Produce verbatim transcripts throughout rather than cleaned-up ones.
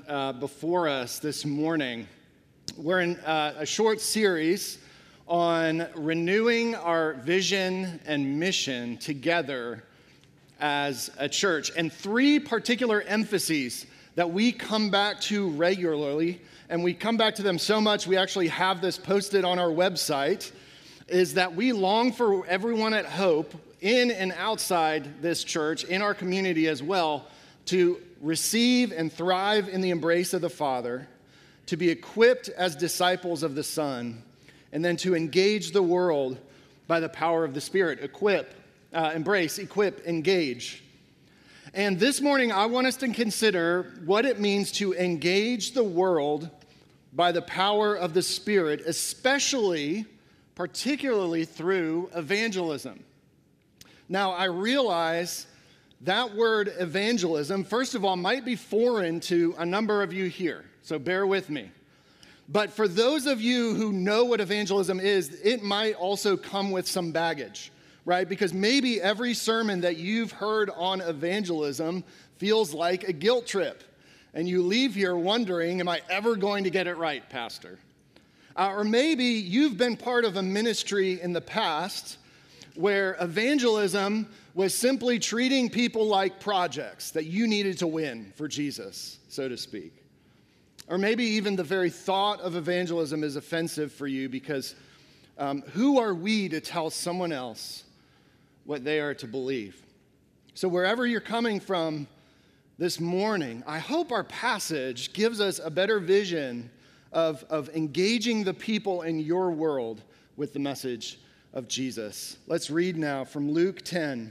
uh, before us this morning. We're in uh, a short series on renewing our vision and mission together as a church, and three particular emphases that we come back to regularly, and we come back to them so much we actually have this posted on our website, is that we long for everyone at Hope, in and outside this church, in our community as well, to receive and thrive in the embrace of the Father, to be equipped as disciples of the Son, and then to engage the world by the power of the Spirit. Equip, uh, embrace, equip, engage. And this morning, I want us to consider what it means to engage the world by the power of the Spirit, especially, particularly through evangelism. Now, I realize that word evangelism, first of all, might be foreign to a number of you here, so bear with me. But for those of you who know what evangelism is, it might also come with some baggage, right? Because maybe every sermon that you've heard on evangelism feels like a guilt trip, and you leave here wondering, am I ever going to get it right, Pastor? Uh, or maybe you've been part of a ministry in the past where evangelism was simply treating people like projects that you needed to win for Jesus, so to speak. Or maybe even the very thought of evangelism is offensive for you because um, who are we to tell someone else what they are to believe? So wherever you're coming from this morning, I hope our passage gives us a better vision of, of engaging the people in your world with the message of Jesus. Let's read now from Luke ten.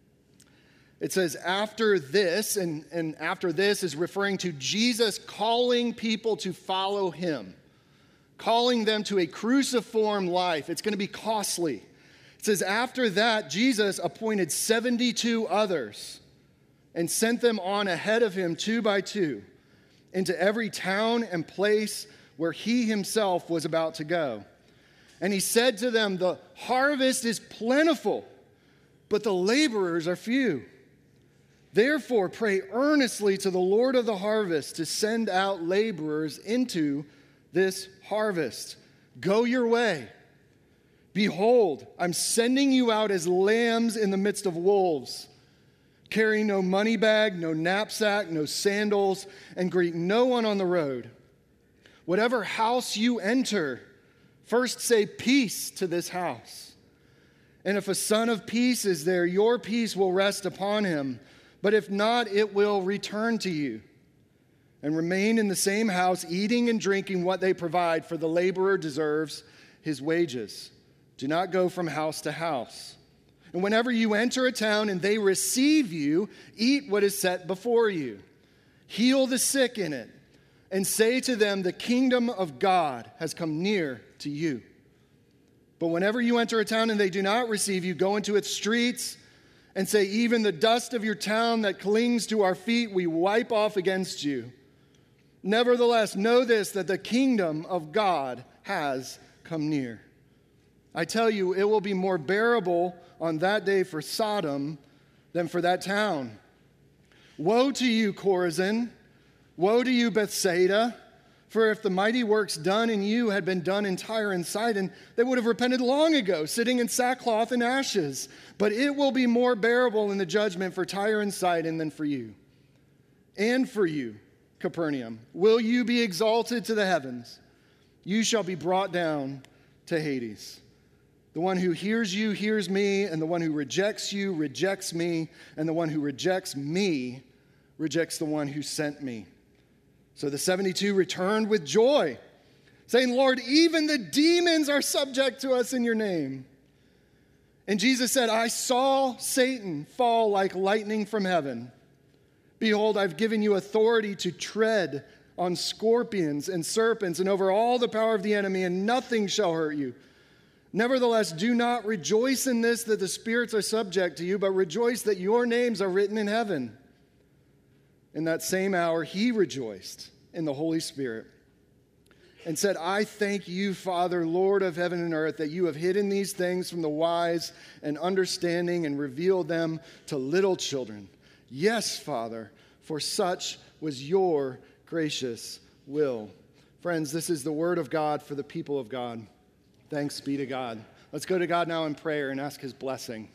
It says, after this, and, and after this is referring to Jesus calling people to follow him, calling them to a cruciform life. It's going to be costly. It says, after that, Jesus appointed seventy-two others and sent them on ahead of him two by two into every town and place where he himself was about to go. And he said to them, the harvest is plentiful, but the laborers are few. Therefore, pray earnestly to the Lord of the harvest to send out laborers into this harvest. Go your way. Behold, I'm sending you out as lambs in the midst of wolves. Carry no money bag, no knapsack, no sandals, and greet no one on the road. Whatever house you enter, first say peace to this house. And if a son of peace is there, your peace will rest upon him. But if not, it will return to you. And remain in the same house, eating and drinking what they provide, for the laborer deserves his wages. Do not go from house to house. And whenever you enter a town and they receive you, eat what is set before you. Heal the sick in it, and say to them, the kingdom of God has come near to you. But whenever you enter a town and they do not receive you, go into its streets and say, even the dust of your town that clings to our feet, we wipe off against you. Nevertheless, know this, that the kingdom of God has come near. I tell you, it will be more bearable on that day for Sodom than for that town. Woe to you, Chorazin! Woe to you, Bethsaida! For if the mighty works done in you had been done in Tyre and Sidon, they would have repented long ago, sitting in sackcloth and ashes. But it will be more bearable in the judgment for Tyre and Sidon than for you. And for you, Capernaum, will you be exalted to the heavens? You shall be brought down to Hades. The one who hears you hears me, and the one who rejects you rejects me, and the one who rejects me rejects the one who sent me. So the seventy-two returned with joy, saying, Lord, even the demons are subject to us in your name. And Jesus said, I saw Satan fall like lightning from heaven. Behold, I've given you authority to tread on scorpions and serpents and over all the power of the enemy, and nothing shall hurt you. Nevertheless, do not rejoice in this that the spirits are subject to you, but rejoice that your names are written in heaven. In that same hour, he rejoiced in the Holy Spirit and said, I thank you, Father, Lord of heaven and earth, that you have hidden these things from the wise and understanding and revealed them to little children. Yes, Father, for such was your gracious will. Friends, this is the word of God for the people of God. Thanks be to God. Let's go to God now in prayer and ask his blessing.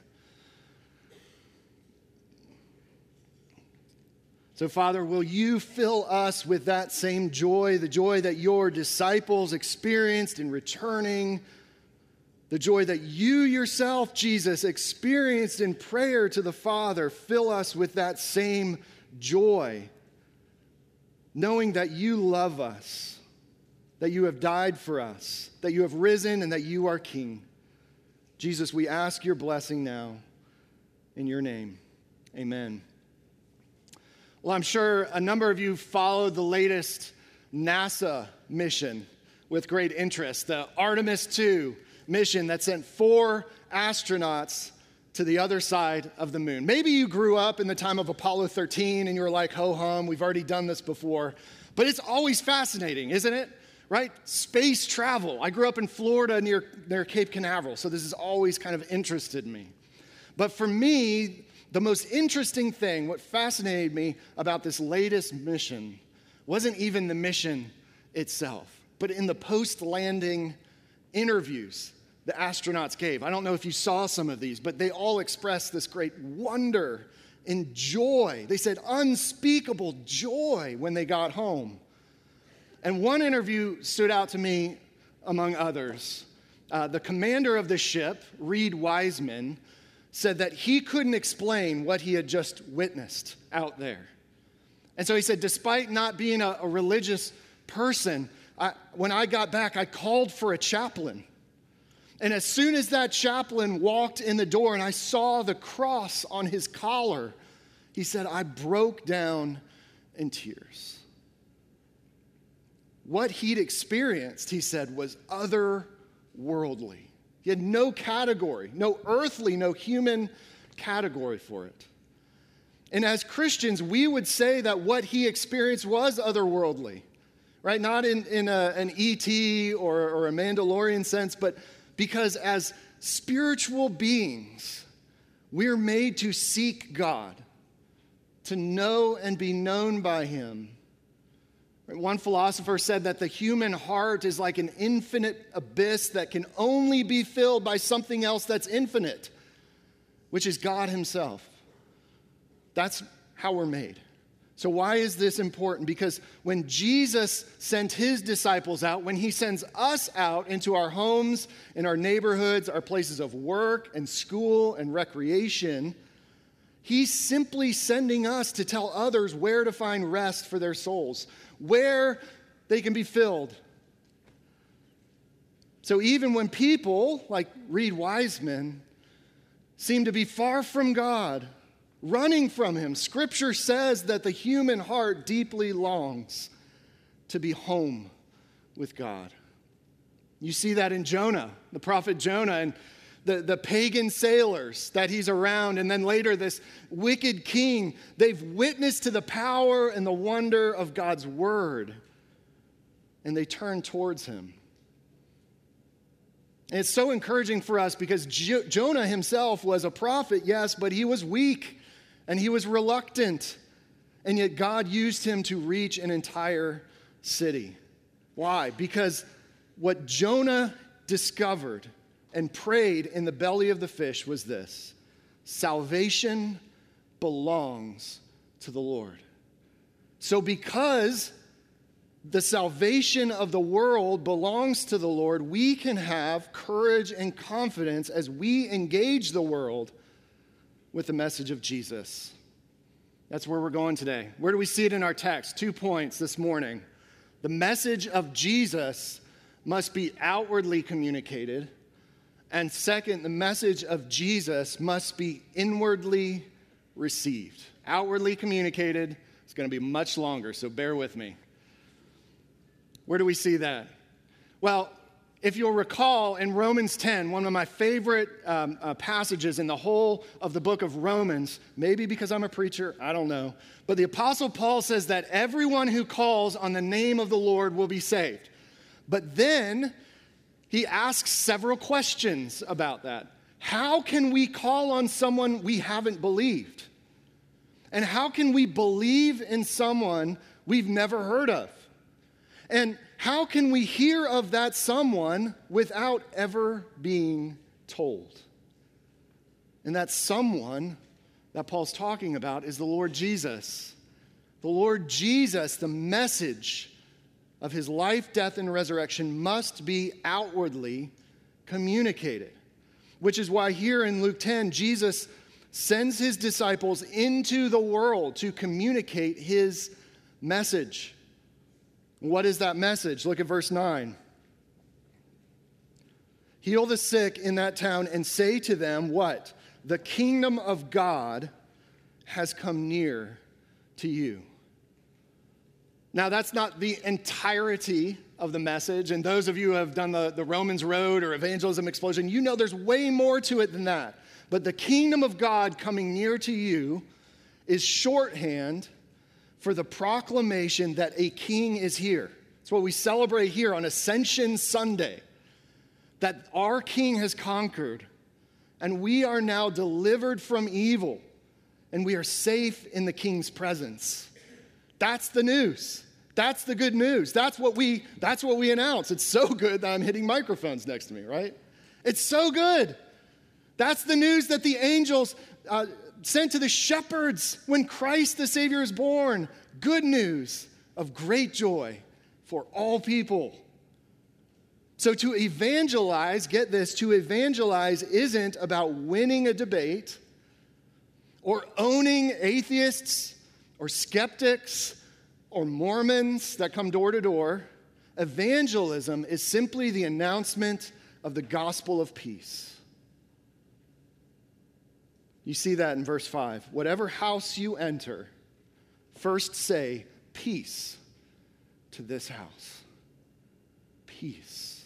So, Father, will you fill us with that same joy, the joy that your disciples experienced in returning, the joy that you yourself, Jesus, experienced in prayer to the Father. Fill us with that same joy, knowing that you love us, that you have died for us, that you have risen, and that you are King. Jesus, we ask your blessing now in your name. Amen. Well, I'm sure a number of you followed the latest NASA mission with great interest, the Artemis two mission that sent four astronauts to the other side of the moon. Maybe you grew up in the time of Apollo thirteen and you were like, ho hum, we've already done this before. But it's always fascinating, isn't it? Right? Space travel. I grew up in Florida near, near Cape Canaveral, so this has always kind of interested me. But for me, the most interesting thing, what fascinated me about this latest mission, wasn't even the mission itself, but in the post-landing interviews the astronauts gave. I don't know if you saw some of these, but they all expressed this great wonder and joy. They said unspeakable joy when they got home. And one interview stood out to me among others. Uh, the commander of the ship, Reed Wiseman, said that he couldn't explain what he had just witnessed out there. And so he said, despite not being a, a religious person, I, when I got back, I called for a chaplain. And as soon as that chaplain walked in the door and I saw the cross on his collar, he said, I broke down in tears. What he'd experienced, he said, was otherworldly. He had no category, no earthly, no human category for it. And as Christians, we would say that what he experienced was otherworldly, right? Not in, in a, an E T or, or a Mandalorian sense, but because as spiritual beings, we're made to seek God, to know and be known by him. One philosopher said that the human heart is like an infinite abyss that can only be filled by something else that's infinite, which is God himself. That's how we're made. So why is this important? Because when Jesus sent his disciples out, when he sends us out into our homes, in our neighborhoods, our places of work and school and recreation, he's simply sending us to tell others where to find rest for their souls, where they can be filled. So even when people, like Reed Wiseman, seem to be far from God, running from him, Scripture says that the human heart deeply longs to be home with God. You see that in Jonah, the prophet Jonah, and the, the pagan sailors that he's around, and then later this wicked king. They've witnessed to the power and the wonder of God's word, and they turn towards him. And it's so encouraging for us because Jo- Jonah himself was a prophet, yes, but he was weak and he was reluctant. And yet God used him to reach an entire city. Why? Because what Jonah discovered and prayed in the belly of the fish was this: salvation belongs to the Lord. So because the salvation of the world belongs to the Lord, we can have courage and confidence as we engage the world with the message of Jesus. That's where we're going today. Where do we see it in our text? Two points this morning. The message of Jesus must be outwardly communicated. And second, the message of Jesus must be inwardly received. Outwardly communicated. It's going to be much longer, so bear with me. Where do we see that? Well, if you'll recall, in Romans ten, one of my favorite um, uh, passages in the whole of the book of Romans, maybe because I'm a preacher, I don't know, but the Apostle Paul says that everyone who calls on the name of the Lord will be saved. But then he asks several questions about that. How can we call on someone we haven't believed? And how can we believe in someone we've never heard of. And how can we hear of that someone without ever being told? And that someone that Paul's talking about is the Lord Jesus. The Lord Jesus, the message of his life, death, and resurrection must be outwardly communicated, which is why here in Luke ten, Jesus sends his disciples into the world to communicate his message. What is that message? Look at verse nine. Heal the sick in that town and say to them, what? The kingdom of God has come near to you. Now, that's not the entirety of the message. And those of you who have done the, the Romans Road or Evangelism Explosion, you know there's way more to it than that. But the kingdom of God coming near to you is shorthand for the proclamation that a king is here. It's what we celebrate here on Ascension Sunday, that our king has conquered, and we are now delivered from evil, and we are safe in the king's presence. That's the news. That's the good news. That's what we, that's what we announce. It's so good that I'm hitting microphones next to me, right? It's so good. That's the news that the angels uh, sent to the shepherds when Christ the Savior is born. Good news of great joy for all people. So to evangelize, get this, to evangelize isn't about winning a debate or owning atheists or skeptics or Mormons that come door to door. Evangelism is simply the announcement of the gospel of peace. You see that in verse five. Whatever house you enter, first say, peace to this house. Peace.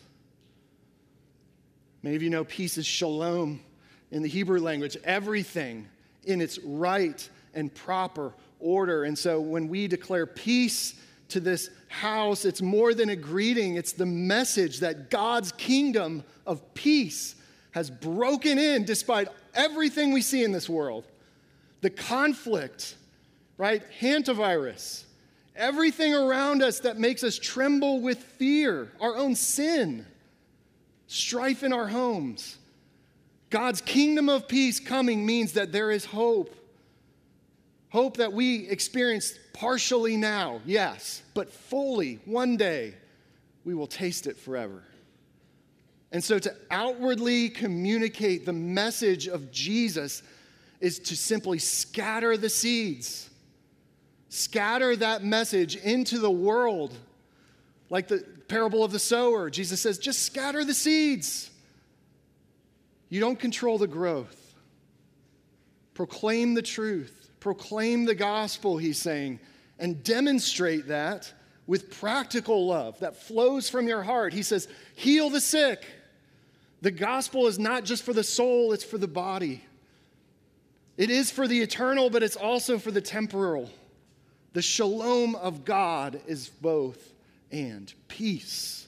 Many of you know peace is shalom in the Hebrew language. Everything in its right and proper order. And so when we declare peace to this house, it's more than a greeting. It's the message that God's kingdom of peace has broken in despite everything we see in this world. The conflict, right? Hantavirus. Everything around us that makes us tremble with fear. Our own sin. Strife in our homes. God's kingdom of peace coming means that there is hope. Hope that we experience partially now, yes, but fully one day we will taste it forever. And so to outwardly communicate the message of Jesus is to simply scatter the seeds. Scatter that message into the world. Like the parable of the sower, Jesus says, just scatter the seeds. You don't control the growth. Proclaim the truth. Proclaim the gospel, he's saying, and demonstrate that with practical love that flows from your heart. He says, heal the sick. The gospel is not just for the soul, it's for the body. It is for the eternal, but it's also for the temporal. The shalom of God is both and peace.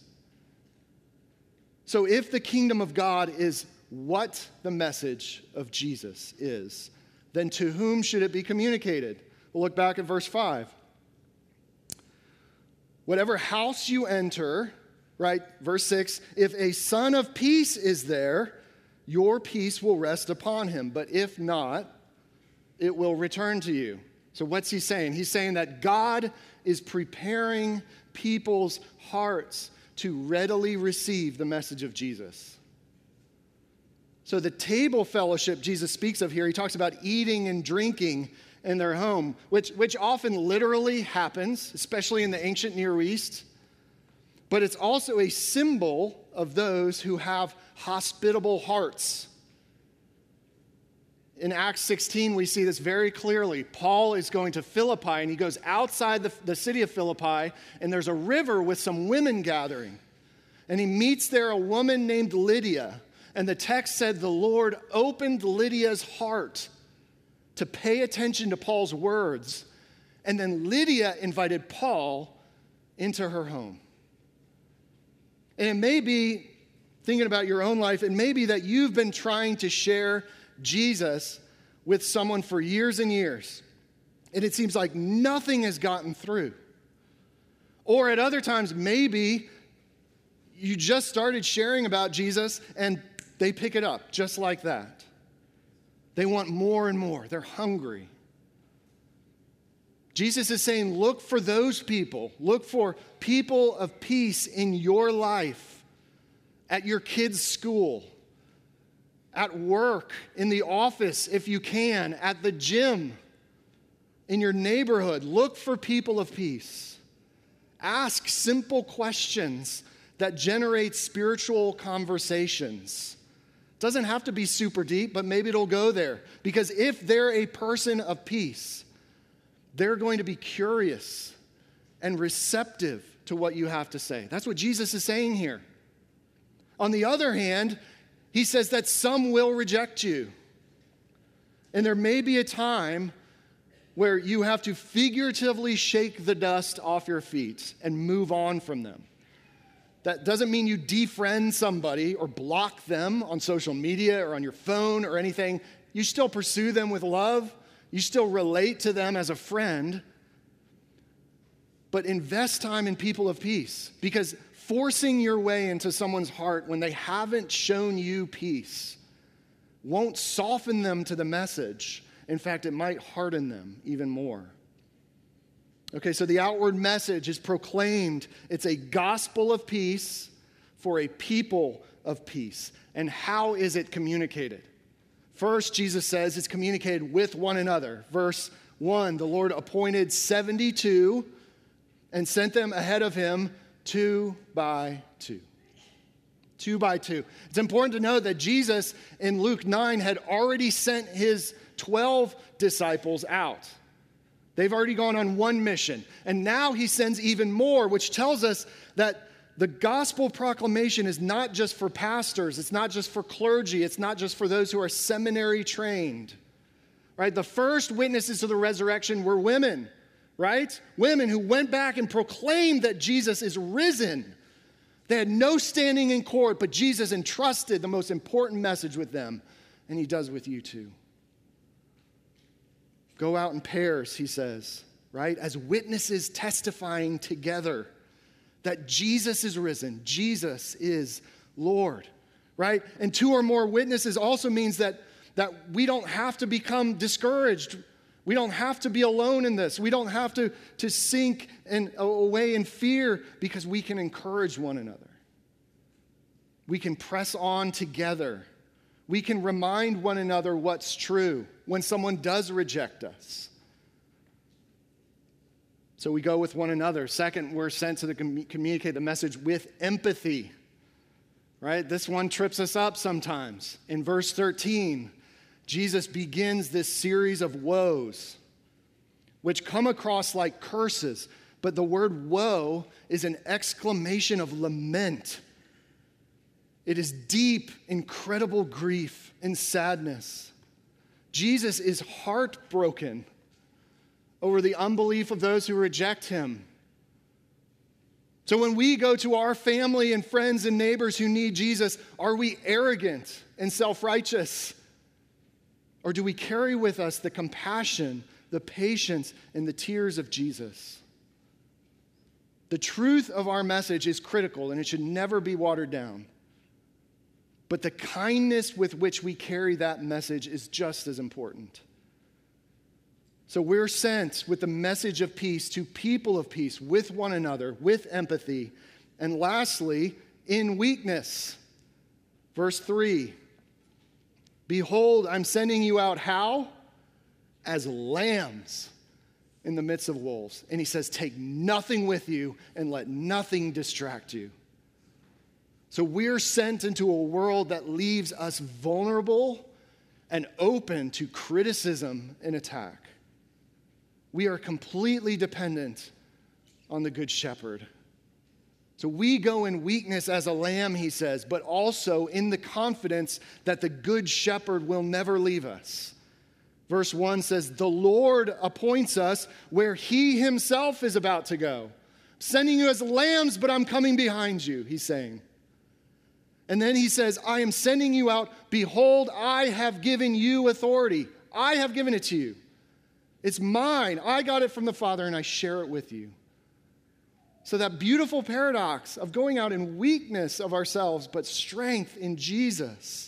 So if the kingdom of God is what the message of Jesus is, then to whom should it be communicated? We'll look back at verse five. Whatever house you enter, right, verse six, if a son of peace is there, your peace will rest upon him. But if not, it will return to you. So what's he saying? He's saying that God is preparing people's hearts to readily receive the message of Jesus. So the table fellowship Jesus speaks of here, he talks about eating and drinking in their home, which, which often literally happens, especially in the ancient Near East. But it's also a symbol of those who have hospitable hearts. In Acts sixteen, we see this very clearly. Paul is going to Philippi, and he goes outside the, the city of Philippi, and there's a river with some women gathering. And he meets there a woman named Lydia. And the text said the Lord opened Lydia's heart to pay attention to Paul's words. And then Lydia invited Paul into her home. And it may be, thinking about your own life, it may be that you've been trying to share Jesus with someone for years and years. And it seems like nothing has gotten through. Or at other times, maybe you just started sharing about Jesus and they pick it up just like that. They want more and more. They're hungry. Jesus is saying, look for those people. Look for people of peace in your life, at your kids' school, at work, in the office if you can, at the gym, in your neighborhood. Look for people of peace. Ask simple questions that generate spiritual conversations. It doesn't have to be super deep, but maybe it'll go there. Because if they're a person of peace, they're going to be curious and receptive to what you have to say. That's what Jesus is saying here. On the other hand, he says that some will reject you. And there may be a time where you have to figuratively shake the dust off your feet and move on from them. That doesn't mean you defriend somebody or block them on social media or on your phone or anything. You still pursue them with love. You still relate to them as a friend. But invest time in people of peace, because forcing your way into someone's heart when they haven't shown you peace won't soften them to the message. In fact, it might harden them even more. Okay, so the outward message is proclaimed. It's a gospel of peace for a people of peace. And how is it communicated? First, Jesus says it's communicated with one another. Verse one, the Lord appointed seventy-two and sent them ahead of him two by two. Two by two. It's important to know that Jesus in Luke nine had already sent his twelve disciples out. They've already gone on one mission. And now he sends even more, which tells us that the gospel proclamation is not just for pastors. It's not just for clergy. It's not just for those who are seminary trained. Right? The first witnesses to the resurrection were women. Right? Women who went back and proclaimed that Jesus is risen. They had no standing in court, but Jesus entrusted the most important message with them. And he does with you too. Go out in pairs, he says, right? As witnesses testifying together that Jesus is risen. Jesus is Lord, right? And two or more witnesses also means that, that we don't have to become discouraged. We don't have to be alone in this. We don't have to, to sink in, away in fear, because we can encourage one another. We can press on together. We can remind one another what's true when someone does reject us. So we go with one another. Second, we're sent to the com- communicate the message with empathy. Right? This one trips us up sometimes. In verse thirteen, Jesus begins this series of woes, which come across like curses, but the word woe is an exclamation of lament. It is deep, incredible grief and sadness. Jesus is heartbroken over the unbelief of those who reject him. So when we go to our family and friends and neighbors who need Jesus, are we arrogant and self-righteous? Or do we carry with us the compassion, the patience, and the tears of Jesus? The truth of our message is critical, and it should never be watered down. But the kindness with which we carry that message is just as important. So we're sent with the message of peace to people of peace, with one another, with empathy. And lastly, in weakness. Verse three, behold, I'm sending you out how? As lambs in the midst of wolves. And he says, take nothing with you and let nothing distract you. So we're sent into a world that leaves us vulnerable and open to criticism and attack. We are completely dependent on the Good Shepherd. So we go in weakness as a lamb, he says, but also in the confidence that the Good Shepherd will never leave us. Verse one says, the Lord appoints us where he himself is about to go. I'm sending you as lambs, but I'm coming behind you, he's saying. And then he says, I am sending you out. Behold, I have given you authority. I have given it to you. It's mine. I got it from the Father, and I share it with you. So that beautiful paradox of going out in weakness of ourselves, but strength in Jesus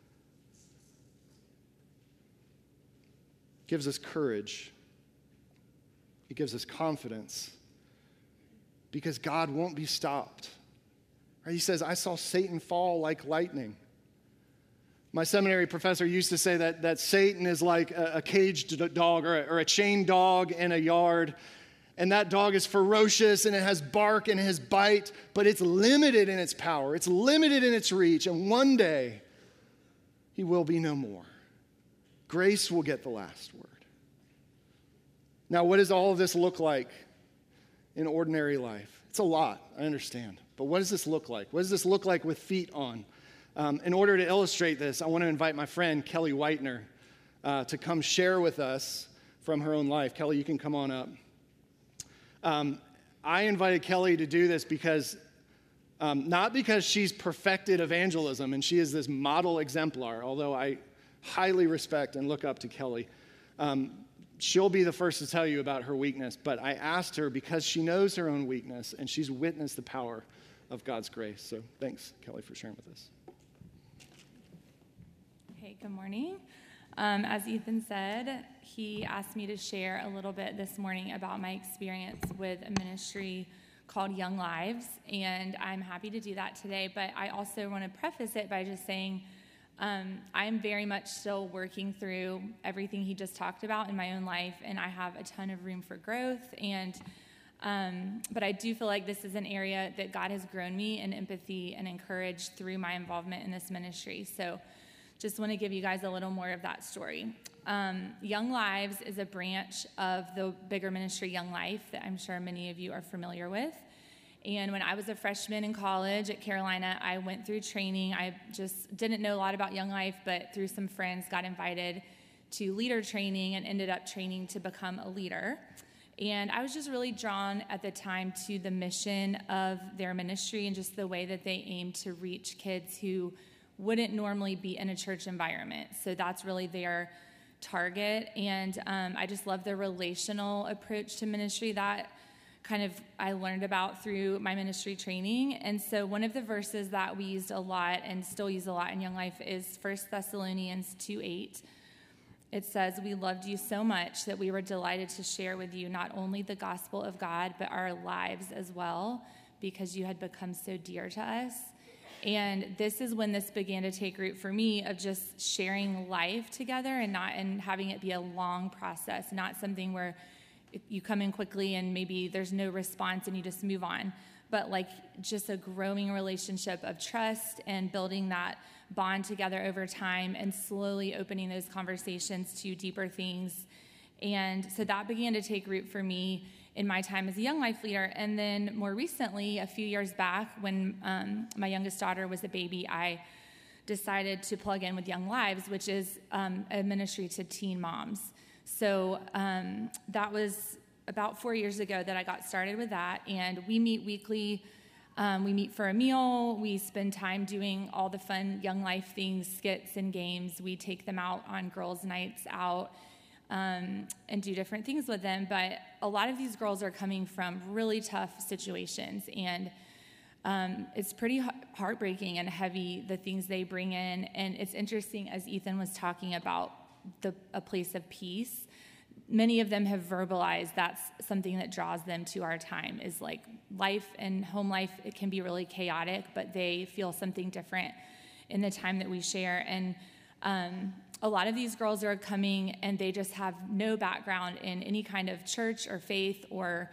gives us courage. It gives us confidence because God won't be stopped. Right? He says, I saw Satan fall like lightning. My seminary professor used to say that, that Satan is like a, a caged dog or a, or a chained dog in a yard. And that dog is ferocious and it has bark and it has bite, but it's limited in its power. It's limited in its reach. And one day, he will be no more. Grace will get the last word. Now, what does all of this look like in ordinary life? It's a lot, I understand. But what does this look like? What does this look like with feet on? Um, in order to illustrate this, I want to invite my friend Kelly Whitener uh, to come share with us from her own life. Kelly, you can come on up. Um, I invited Kelly to do this because, um, not because she's perfected evangelism and she is this model exemplar, although I highly respect and look up to Kelly. Um, she'll be the first to tell you about her weakness, but I asked her because she knows her own weakness and she's witnessed the power of God's grace. So thanks, Kelly, for sharing with us. Hey, good morning. Um, as Ethan said, he asked me to share a little bit this morning about my experience with a ministry called Young Lives, and I'm happy to do that today, but I also want to preface it by just saying um, I'm very much still working through everything he just talked about in my own life, and I have a ton of room for growth, and um, but I do feel like this is an area that God has grown me in empathy and encouraged through my involvement in this ministry, so just want to give you guys a little more of that story. Um, Young Lives is a branch of the bigger ministry Young Life that I'm sure many of you are familiar with. And when I was a freshman in college at Carolina, I went through training. I just didn't know a lot about Young Life, but through some friends got invited to leader training and ended up training to become a leader. And I was just really drawn at the time to the mission of their ministry and just the way that they aim to reach kids who wouldn't normally be in a church environment. So that's really their target. And um, I just love the relational approach to ministry that kind of I learned about through my ministry training. And so one of the verses that we used a lot and still use a lot in Young Life is First Thessalonians two eight. It says, we loved you so much that we were delighted to share with you not only the gospel of God, but our lives as well, because you had become so dear to us. And this is when this began to take root for me of just sharing life together and not and having it be a long process, not something where you come in quickly and maybe there's no response and you just move on, but like just a growing relationship of trust and building that bond together over time and slowly opening those conversations to deeper things. And so that began to take root for me in my time as a Young Life leader. And then more recently, a few years back, when um, my youngest daughter was a baby, I decided to plug in with Young Lives, which is um, a ministry to teen moms. So um, that was about four years ago that I got started with that. And we meet weekly. Um, we meet for a meal. We spend time doing all the fun Young Life things, skits and games. We take them out on girls' nights out. Um, and do different things with them. But a lot of these girls are coming from really tough situations, and um, it's pretty heartbreaking and heavy, the things they bring in. And it's interesting, as Ethan was talking about the a place of peace, many of them have verbalized that's something that draws them to our time, is like life and home life, it can be really chaotic, but they feel something different in the time that we share. And um, a lot of these girls are coming and they just have no background in any kind of church or faith or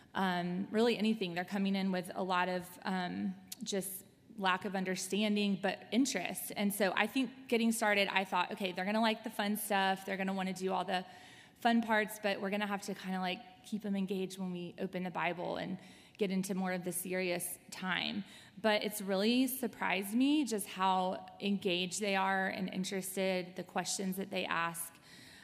um, really anything. They're coming in with a lot of um, just lack of understanding, but interest. And so I think getting started, I thought, okay, they're going to like the fun stuff. They're going to want to do all the fun parts, but we're going to have to kind of like keep them engaged when we open the Bible and get into more of the serious time. But it's really surprised me just how engaged they are and interested, the questions that they ask.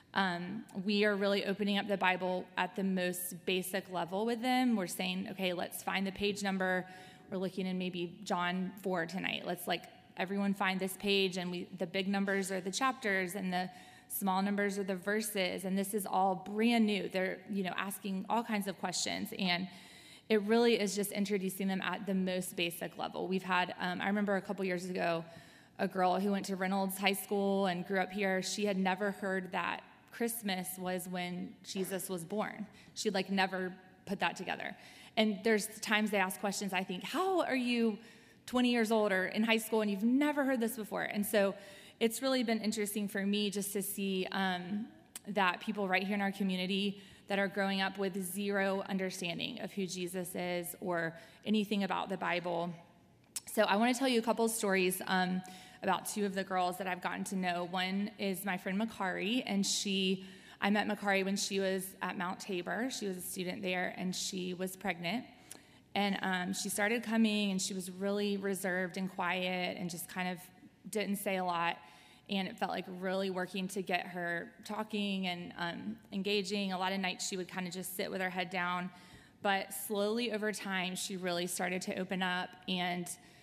Um, we are really opening up the Bible at the most basic level with them. We're saying, okay, let's find the page number. We're looking in maybe John four tonight. Let's like everyone find this page, and we the big numbers are the chapters and the small numbers are the verses, and this is all brand new. They're, you know, asking all kinds of questions, and it really is just introducing them at the most basic level. We've had, um, I remember a couple years ago, a girl who went to Reynolds High School and grew up here. She had never heard that Christmas was when Jesus was born. She'd like never put that together. And there's times they ask questions, I think, how are you twenty years old or in high school and you've never heard this before? And so it's really been interesting for me just to see um, that people right here in our community that are growing up with zero understanding of who Jesus is or anything about the Bible. So I want to tell you a couple of stories um, about two of the girls that I've gotten to know. One is my friend Makari, and she, I met Makari when she was at Mount Tabor. She was a student there, and she was pregnant. And um, she started coming, and she was really reserved and quiet and just kind of didn't say a lot. And it felt like really working to get her talking and um, engaging. A lot of nights she would kind of just sit with her head down. But slowly over time, she really started to open up, and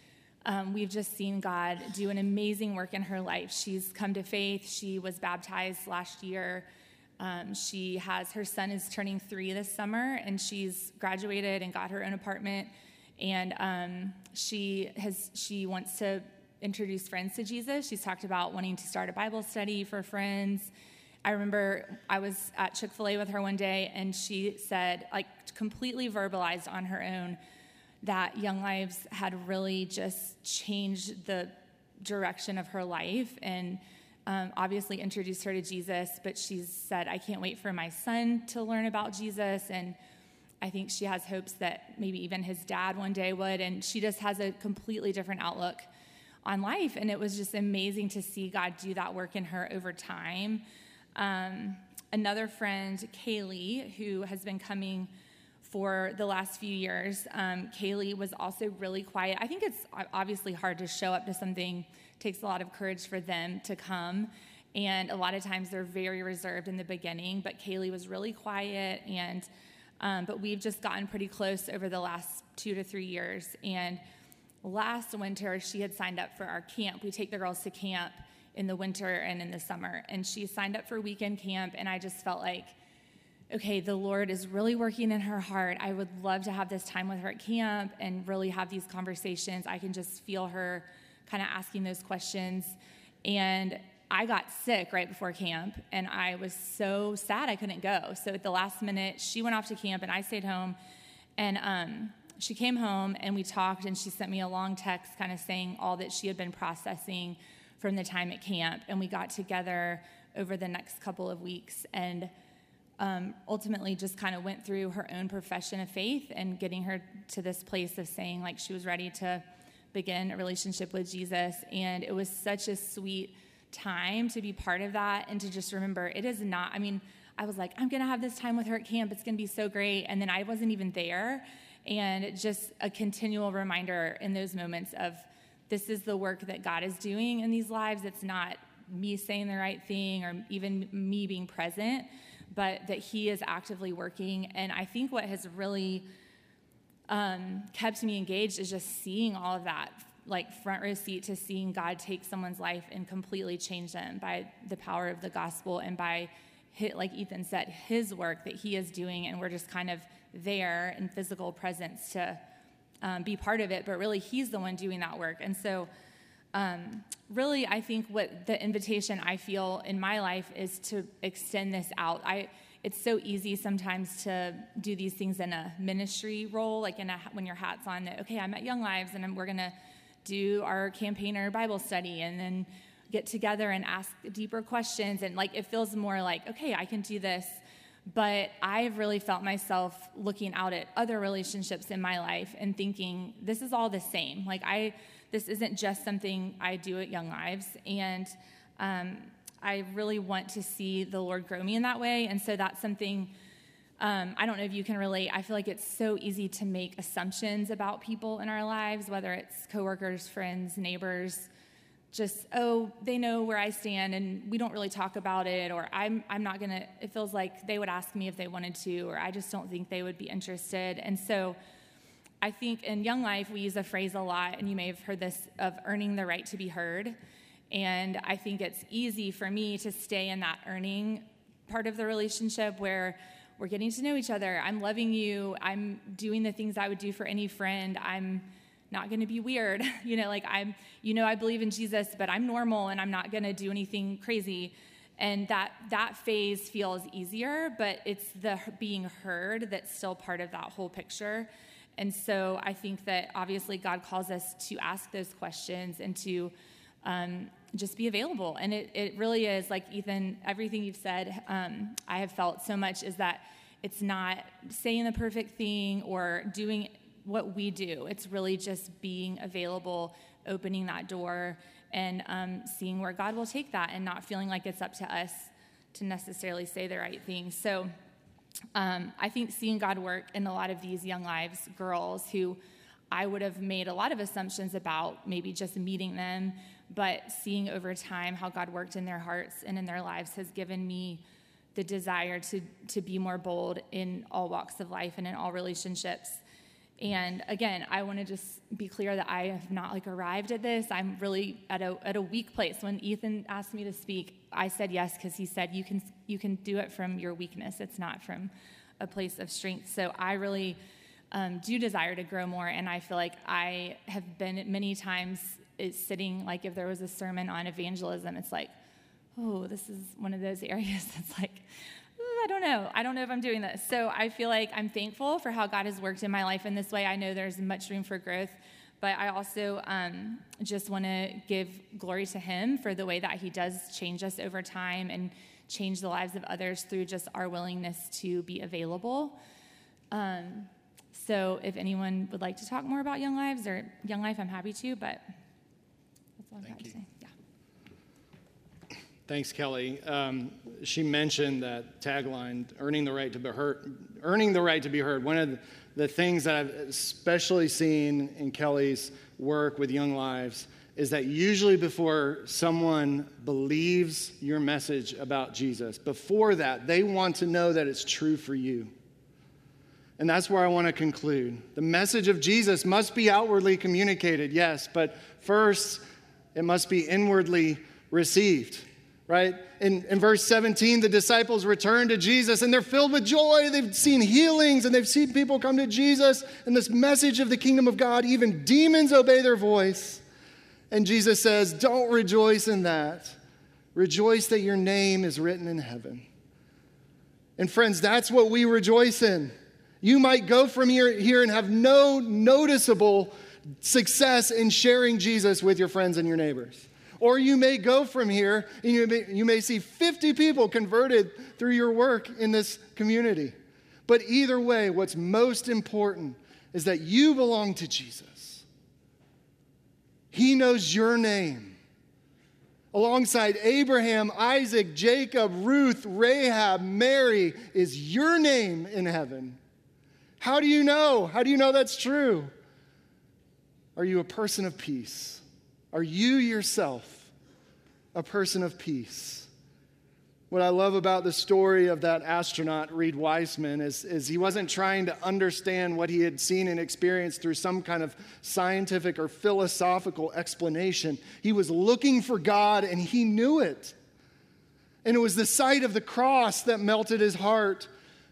Um, we've just seen God do an amazing work in her life. She's come to faith. She was baptized last year. Um, she has, her son is turning three this summer, and she's graduated and got her own apartment. And um, she has, she wants to introduce friends to Jesus. She's talked about wanting to start a Bible study for friends. I remember I was at Chick-fil-A with her one day, and she said, like, completely verbalized on her own, that Young Lives had really just changed the direction of her life and um, obviously introduced her to Jesus, but she's said, I can't wait for my son to learn about Jesus, and I think she has hopes that maybe even his dad one day would, and she just has a completely different outlook on life, and it was just amazing to see God do that work in her over time. Um, another friend, Kaylee, who has been coming for the last few years. Um, Kaylee was also really quiet. I think it's obviously hard to show up to something. It takes a lot of courage for them to come. And a lot of times they're very reserved in the beginning, but Kaylee was really quiet. And um, but we've just gotten pretty close over the last two to three years. And last winter, she had signed up for our camp. We take the girls to camp in the winter and in the summer. And she signed up for weekend camp, and I just felt like, okay, the Lord is really working in her heart. I would love to have this time with her at camp and really have these conversations. I can just feel her kind of asking those questions. And I got sick right before camp, and I was so sad I couldn't go. So at the last minute, she went off to camp, and I stayed home. And um, she came home, and we talked, and she sent me a long text kind of saying all that she had been processing from the time at camp. And we got together over the next couple of weeks, and Um, ultimately just kind of went through her own profession of faith and getting her to this place of saying like she was ready to begin a relationship with Jesus. And it was such a sweet time to be part of that and to just remember it is not, I mean, I was like, I'm going to have this time with her at camp. It's going to be so great. And then I wasn't even there. And just a continual reminder in those moments of this is the work that God is doing in these lives. It's not me saying the right thing or even me being present, but that he is actively working. And I think what has really um, kept me engaged is just seeing all of that, like front row seat to seeing God take someone's life and completely change them by the power of the gospel and by, like Ethan said, his work that he is doing. And we're just kind of there in physical presence to um, be part of it, but really he's the one doing that work. And so Um, really, I think what the invitation I feel in my life is to extend this out. I, it's so easy sometimes to do these things in a ministry role, like in a, when your hat's on that, okay, I'm at Young Lives, and I'm, we're going to do our campaigner Bible study, and then get together and ask deeper questions. And like, it feels more like, okay, I can do this. But I've really felt myself looking out at other relationships in my life and thinking, this is all the same. Like I... This isn't just something I do at Young Lives, and um, I really want to see the Lord grow me in that way, and so that's something, um, I don't know if you can relate. I feel like it's so easy to make assumptions about people in our lives, whether it's coworkers, friends, neighbors, just, oh, they know where I stand, and we don't really talk about it, or I'm, I'm not going to, it feels like they would ask me if they wanted to, or I just don't think they would be interested, and so I think in Young Life, we use a phrase a lot, and you may have heard this, of earning the right to be heard. And I think it's easy for me to stay in that earning part of the relationship where we're getting to know each other. I'm loving you. I'm doing the things I would do for any friend. I'm not going to be weird. You know, like I'm, you know, I believe in Jesus, but I'm normal and I'm not going to do anything crazy. And that, that phase feels easier, but it's the being heard that's still part of that whole picture. And so I think that obviously God calls us to ask those questions and to um, just be available. And it, it really is, like Ethan, everything you've said, um, I have felt so much is that it's not saying the perfect thing or doing what we do. It's really just being available, opening that door, and um, seeing where God will take that and not feeling like it's up to us to necessarily say the right thing. So um, I think seeing God work in a lot of these young lives, girls who I would have made a lot of assumptions about maybe just meeting them, but seeing over time how God worked in their hearts and in their lives has given me the desire to to be more bold in all walks of life and in all relationships. And again, I want to just be clear that I have not like arrived at this. I'm really at a at a weak place. When Ethan asked me to speak, I said yes because he said you can you can do it from your weakness. It's not from a place of strength. So I really um, do desire to grow more, and I feel like I have been many times is sitting, like if there was a sermon on evangelism, it's like, oh, this is one of those areas that's like, I don't know. I don't know if I'm doing this. So I feel like I'm thankful for how God has worked in my life in this way. I know there's much room for growth, but I also um, just want to give glory to him for the way that he does change us over time and change the lives of others through just our willingness to be available. Um, so if anyone would like to talk more about Young Lives or Young Life, I'm happy to, but that's all I've got to say. Yeah. Thanks, Kelly. Um, she mentioned that tagline, earning the right to be heard. Earning the right to be heard. One of the, the things that I've especially seen in Kelly's work with Young Lives is that usually before someone believes your message about Jesus, before that, they want to know that it's true for you. And that's where I want to conclude. The message of Jesus must be outwardly communicated, yes, but first, it must be inwardly received. Right? In, in verse seventeen, the disciples return to Jesus and they're filled with joy. They've seen healings and they've seen people come to Jesus. And this message of the kingdom of God, even demons obey their voice. And Jesus says, don't rejoice in that. Rejoice that your name is written in heaven. And friends, that's what we rejoice in. You might go from here, here and have no noticeable success in sharing Jesus with your friends and your neighbors. Or you may go from here and you may, you may see fifty people converted through your work in this community. But either way, what's most important is that you belong to Jesus. He knows your name. Alongside Abraham, Isaac, Jacob, Ruth, Rahab, Mary is your name in heaven. How do you know? How do you know that's true? Are you a person of peace? Are you yourself a person of peace? What I love about the story of that astronaut, Reed Wiseman, is, is he wasn't trying to understand what he had seen and experienced through some kind of scientific or philosophical explanation. He was looking for God, and he knew it. And it was the sight of the cross that melted his heart.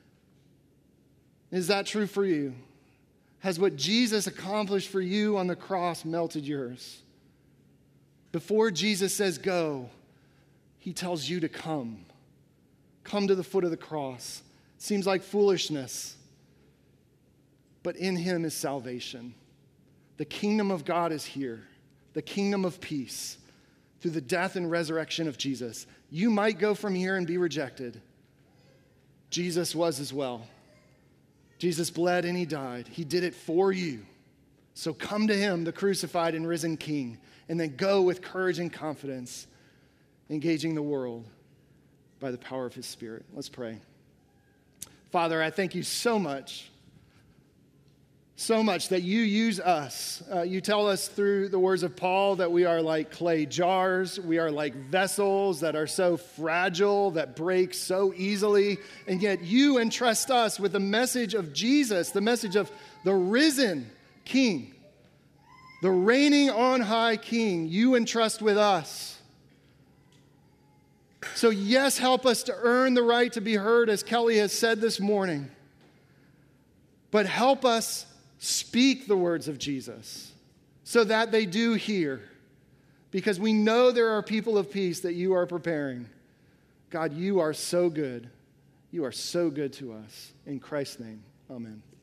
Is that true for you? Has what Jesus accomplished for you on the cross melted yours? Before Jesus says go, he tells you to come. Come to the foot of the cross. Seems like foolishness, but in him is salvation. The kingdom of God is here. The kingdom of peace through the death and resurrection of Jesus. You might go from here and be rejected. Jesus was as well. Jesus bled and he died. He did it for you. So come to him, the crucified and risen King, and then go with courage and confidence, engaging the world by the power of his Spirit. Let's pray. Father, I thank you so much, so much that you use us. Uh, you tell us through the words of Paul that we are like clay jars. We are like vessels that are so fragile, that break so easily. And yet you entrust us with the message of Jesus, the message of the risen King, the reigning on high King. You entrust with us. So yes, help us to earn the right to be heard, as Kelly has said this morning. But help us speak the words of Jesus so that they do hear. Because we know there are people of peace that you are preparing. God, you are so good. You are so good to us. In Christ's name, amen.